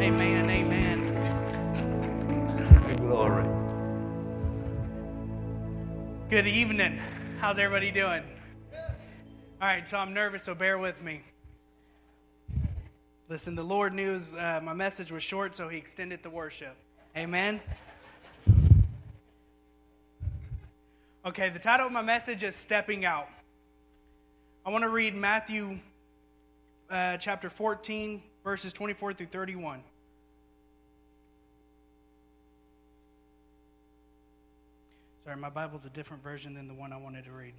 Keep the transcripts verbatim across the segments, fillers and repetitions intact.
Amen, amen. Glory. Good evening. How's everybody doing? All right, so I'm nervous, so bear with me. Listen, the Lord knew uh, my message was short, so he extended the worship. Amen? Okay, the title of my message is Stepping Out. I want to read Matthew uh, chapter fourteen, verses twenty-four through thirty-one. Sorry, my Bible's a different version than the one I wanted to read.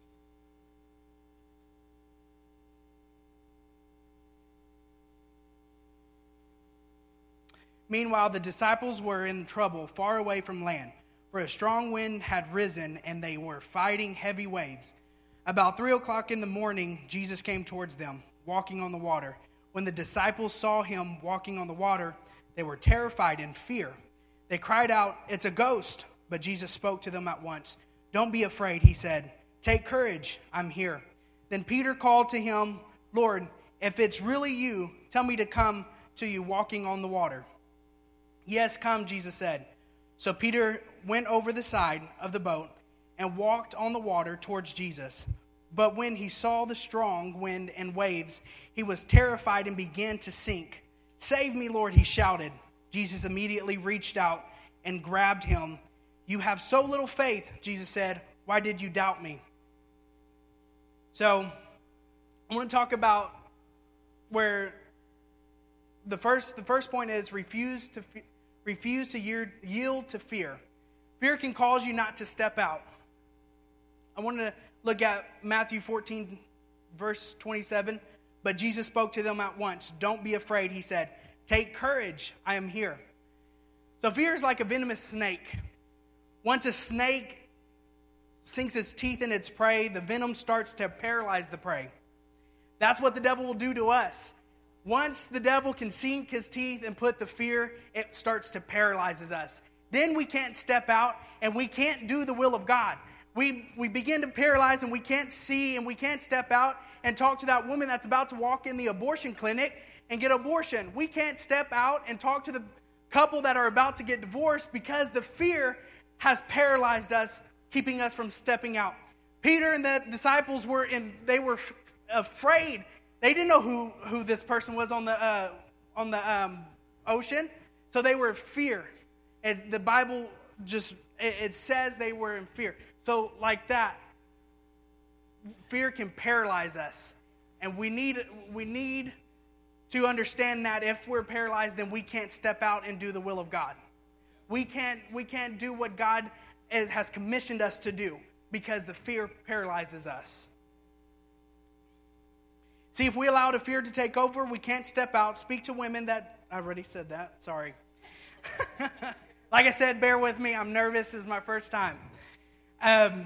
Meanwhile, the disciples were in trouble far away from land, for a strong wind had risen, and they were fighting heavy waves. About three o'clock in the morning, Jesus came towards them, walking on the water. When the disciples saw him walking on the water, they were terrified and fear. They cried out, "It's a ghost!" But Jesus spoke to them at once. "Don't be afraid," he said. "Take courage, I'm here." Then Peter called to him, "Lord, if it's really you, tell me to come to you walking on the water." "Yes, come," Jesus said. So Peter went over the side of the boat and walked on the water towards Jesus. But when he saw the strong wind and waves, he was terrified and began to sink. "Save me, Lord," he shouted. Jesus immediately reached out and grabbed him. "You have so little faith," Jesus said. "Why did you doubt me?" So, I want to talk about where the first the first point is refuse to refuse to yield to fear. Fear can cause you not to step out. I want to look at Matthew fourteen, verse twenty-seven. But Jesus spoke to them at once. "Don't be afraid," he said. "Take courage, I am here." So fear is like a venomous snake. Once a snake sinks its teeth in its prey, the venom starts to paralyze the prey. That's what the devil will do to us. Once the devil can sink his teeth and put the fear, it starts to paralyze us. Then we can't step out and we can't do the will of God. We we begin to paralyze and we can't see and we can't step out and talk to that woman that's about to walk in the abortion clinic and get abortion. We can't step out and talk to the couple that are about to get divorced because the fear has paralyzed us, keeping us from stepping out. Peter and the disciples were in, they were f- afraid. They didn't know who, who this person was on the uh, on the um, ocean, so they were in fear. And the Bible just, it, it says they were in fear. So like that, fear can paralyze us. And we need we need to understand that if we're paralyzed, then we can't step out and do the will of God. We can't we can't do what God is, has commissioned us to do because the fear paralyzes us. See, if we allow the fear to take over, we can't step out. Speak to women that... I already said that. Sorry. Like I said, bear with me. I'm nervous. This is my first time. Um,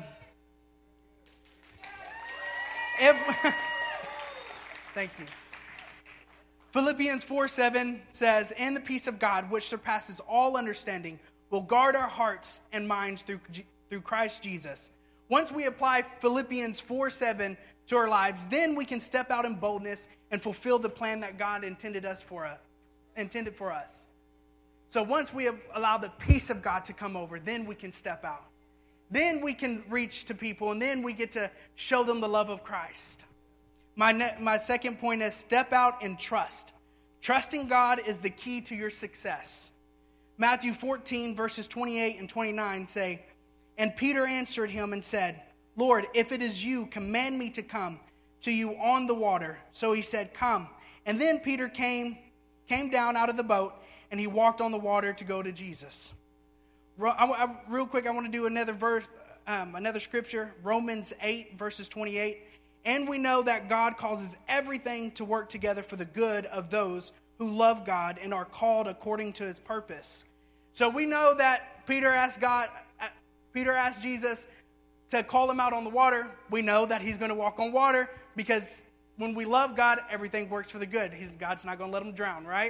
if Thank you. Philippians four seven says, "And the peace of God, which surpasses all understanding, will guard our hearts and minds through, through Christ Jesus." Once we apply Philippians four seven to our lives, then we can step out in boldness and fulfill the plan that God intended us for uh, intended for us. So once we have allowed the peace of God to come over, then we can step out. Then we can reach to people, and then we get to show them the love of Christ. My ne- my second point is step out and trust. Trusting God is the key to your success. Matthew fourteen, verses twenty-eight and twenty-nine say, "And Peter answered him and said, 'Lord, if it is you, command me to come to you on the water.' So he said, 'Come.' And then Peter came, came down out of the boat, and he walked on the water to go to Jesus." Real quick, I want to do another verse, um, another scripture, Romans eight, verses twenty-eight. "And we know that God causes everything to work together for the good of those who love God and are called according to his purpose." So we know that Peter asked God, Peter asked Jesus to call him out on the water. We know that he's going to walk on water because when we love God, everything works for the good. He's, God's not going to let him drown, right?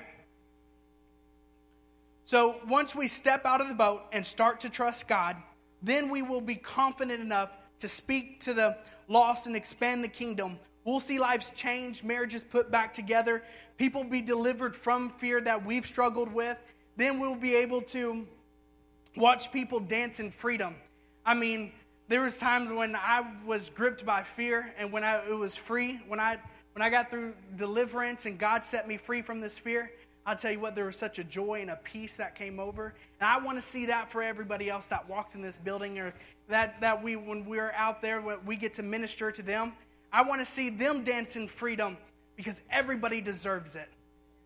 So once we step out of the boat and start to trust God, then we will be confident enough to speak to the lost and expand the kingdom We'll see lives change, marriages put back together, people be delivered from fear that we've struggled with. Then we'll be able to watch people dance in freedom. I mean, there was times when I was gripped by fear, and when I, it was free, when I when I got through deliverance and God set me free from this fear, I'll tell you what, there was such a joy and a peace that came over. And I want to see that for everybody else that walks in this building, or that, that we, when we're out there, we get to minister to them. I want to see them dance in freedom because everybody deserves it.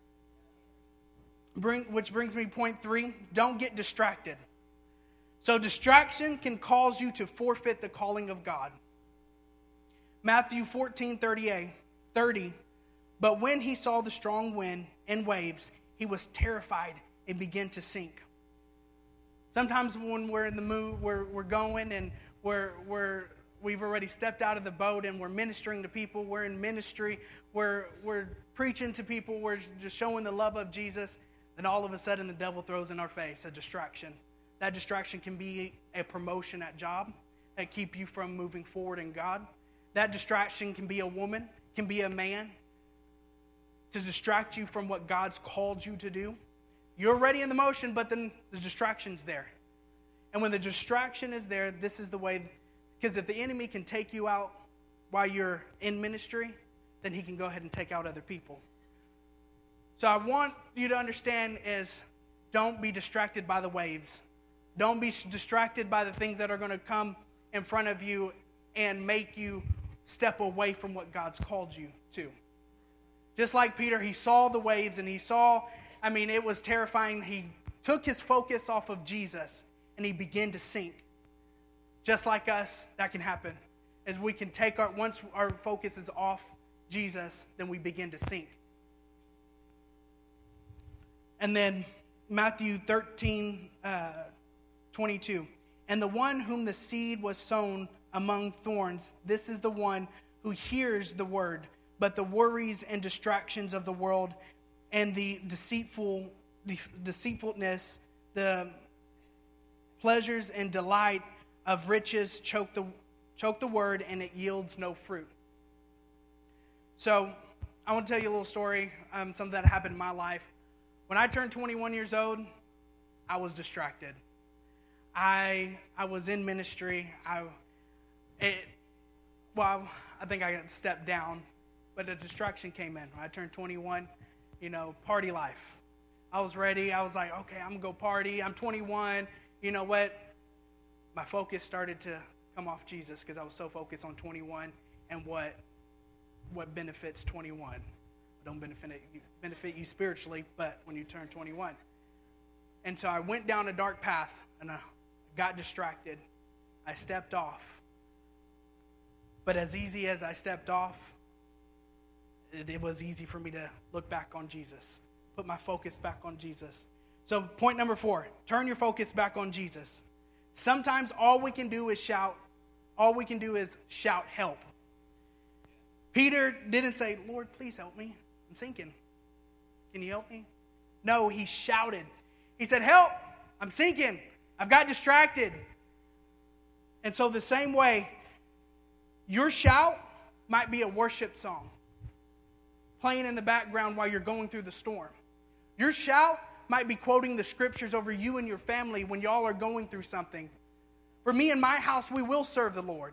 Bring, which brings me to point three, don't get distracted. So distraction can cause you to forfeit the calling of God. Matthew fourteen thirty-eight, thirty, but when he saw the strong wind and waves, he was terrified and began to sink. Sometimes when we're in the mood, we're, we're going and we're, we're, we've already stepped out of the boat and we're ministering to people, we're in ministry, we're, we're preaching to people, we're just showing the love of Jesus, then all of a sudden the devil throws in our face a distraction. That distraction can be a promotion at job that keep you from moving forward in God. That distraction can be a woman, can be a man, to distract you from what God's called you to do. You're already in the motion, but then the distraction's there. And when the distraction is there, this is the way, because if the enemy can take you out while you're in ministry, then he can go ahead and take out other people. So I want you to understand is, don't be distracted by the waves. Don't be distracted by the things that are going to come in front of you and make you step away from what God's called you to. Just like Peter, he saw the waves and he saw, I mean, it was terrifying. He took his focus off of Jesus and he began to sink. Just like us, that can happen. As we can take our, once our focus is off Jesus, then we begin to sink. And then Matthew thirteen, uh, twenty-two. And the one whom the seed was sown among thorns, this is the one who hears the word, but the worries and distractions of the world and the deceitful de- deceitfulness, the pleasures and delight of riches choke the choke the word, and it yields no fruit. So I want to tell you a little story, um, something that happened in my life. When I turned twenty-one years old, I was distracted. I I was in ministry. I it, well, I think I got stepped down, but a distraction came in. When I turned twenty-one, you know, party life. I was ready. I was like, okay, I'm going to go party. I'm twenty-one. You know what? My focus started to come off Jesus because I was so focused on twenty-one and what what benefits twenty-one. Don't benefit you, benefit you spiritually, but when you turn twenty-one. And so I went down a dark path and I got distracted. I stepped off. But as easy as I stepped off, it, it was easy for me to look back on Jesus, put my focus back on Jesus. So point number four, turn your focus back on Jesus. Sometimes all we can do is shout. All we can do is shout help. Peter didn't say, Lord, please help me. I'm sinking. Can you help me? No, he shouted. He said, help, I'm sinking. I've got distracted. And so the same way, your shout might be a worship song playing in the background while you're going through the storm. Your shout might be quoting the scriptures over you and your family when y'all are going through something. For me and my house, we will serve the Lord.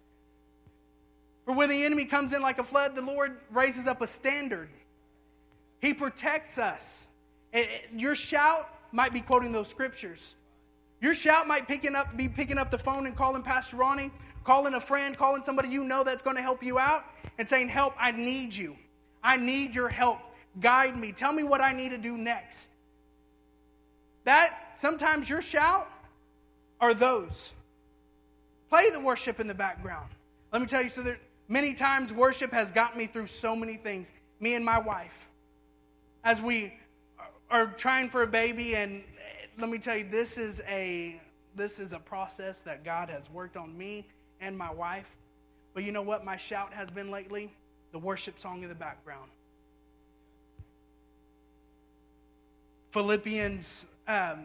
For when the enemy comes in like a flood, the Lord raises up a standard. He protects us. Your shout might be quoting those scriptures. Your shout might picking up, be picking up the phone and calling Pastor Ronnie, calling a friend, calling somebody you know that's going to help you out, and saying, help, I need you. I need your help. Guide me. Tell me what I need to do next. That, sometimes your shout are those. Play the worship in the background. Let me tell you, so that many times worship has got me through so many things. Me and my wife. As we are trying for a baby, and let me tell you, this is a this is a process that God has worked on me and my wife. But you know what my shout has been lately? The worship song in the background. Philippians, um,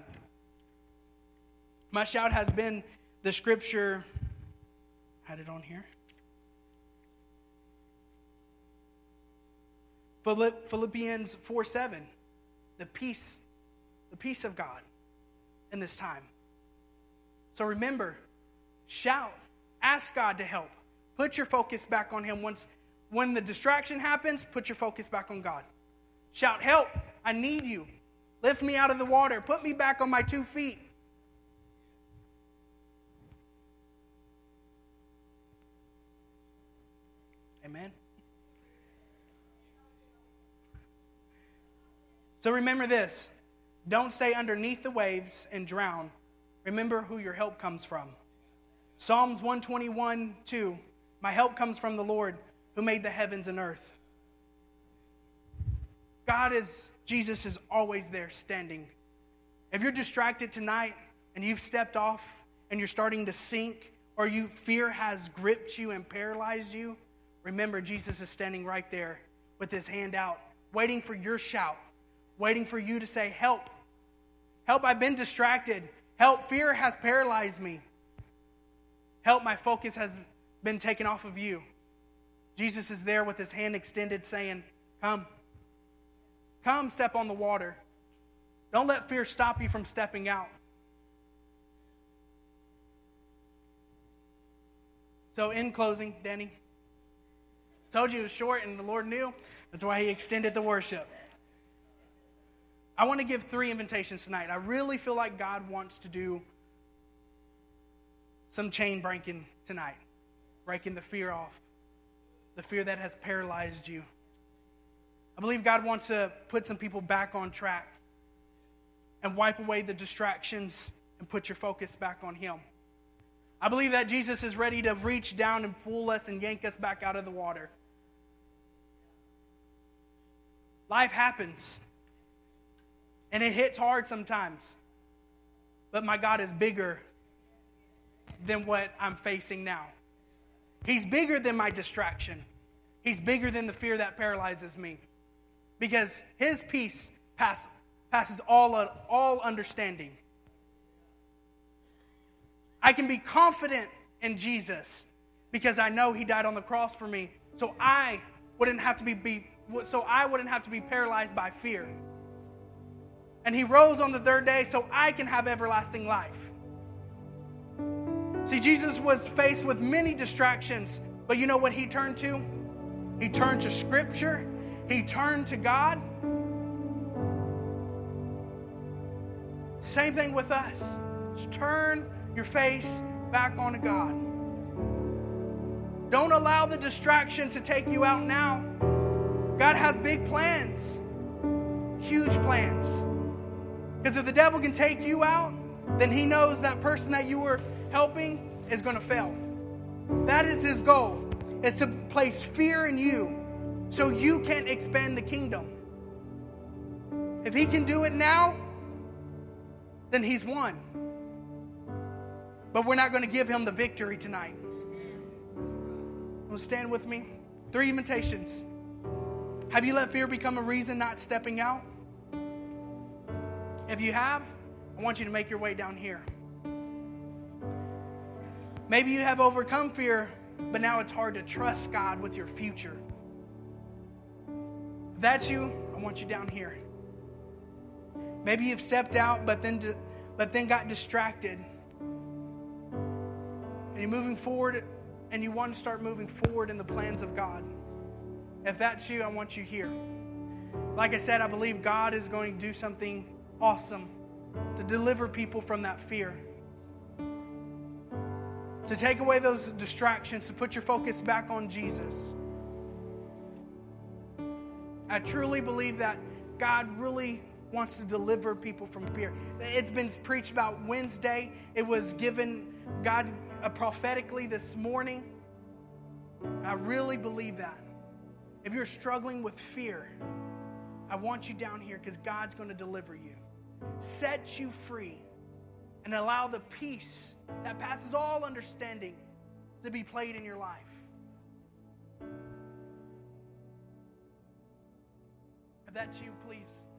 my shout has been the scripture, I had it on here. Philippians four seven, the peace, the peace of God in this time. So remember, shout, ask God to help. Put your focus back on Him. Once, when the distraction happens, put your focus back on God. Shout, help, I need you. Lift me out of the water. Put me back on my two feet. Amen. So remember this. Don't stay underneath the waves and drown. Remember who your help comes from. Psalms one twenty-one, two. My help comes from the Lord who made the heavens and earth. God is, Jesus is always there standing. If you're distracted tonight and you've stepped off and you're starting to sink, or you fear has gripped you and paralyzed you, remember Jesus is standing right there with his hand out, waiting for your shout, waiting for you to say, help. Help, I've been distracted. Help, fear has paralyzed me. Help, my focus has been taken off of you. Jesus is there with his hand extended saying, come. Come, step on the water. Don't let fear stop you from stepping out. So in closing, Danny, told you it was short and the Lord knew. That's why he extended the worship. I want to give three invitations tonight. I really feel like God wants to do some chain breaking tonight. Breaking the fear off. The fear that has paralyzed you. I believe God wants to put some people back on track and wipe away the distractions and put your focus back on Him. I believe that Jesus is ready to reach down and pull us and yank us back out of the water. Life happens. And it hits hard sometimes. But my God is bigger than what I'm facing now. He's bigger than my distraction. He's bigger than the fear that paralyzes me. Because His peace pass, passes all, all understanding. I can be confident in Jesus because I know He died on the cross for me, so I wouldn't have to be, be so I wouldn't have to be paralyzed by fear. And He rose on the third day so I can have everlasting life. See, Jesus was faced with many distractions, but you know what He turned to? He turned to Scripture. He turned to God. Same thing with us. Just turn your face back onto God. Don't allow the distraction to take you out now. God has big plans. Huge plans. Because if the devil can take you out, then he knows that person that you were helping is going to fail. That is his goal, is to place fear in you so you can't expand the kingdom. If he can do it now, then he's won. But we're not going to give him the victory tonight. Well, stand with me. Three invitations. Have you let fear become a reason not stepping out? If you have, I want you to make your way down here. Maybe you have overcome fear, but now it's hard to trust God with your future. If that's you, I want you down here. Maybe you've stepped out, but then, but then got distracted. And you're moving forward, and you want to start moving forward in the plans of God. If that's you, I want you here. Like I said, I believe God is going to do something awesome to deliver people from that fear. To take away those distractions, to put your focus back on Jesus. I truly believe that God really wants to deliver people from fear. It's been preached about Wednesday. It was given God uh, prophetically this morning. I really believe that. If you're struggling with fear, I want you down here because God's going to deliver you. Set you free. And allow the peace that passes all understanding to be played in your life. If that's you, please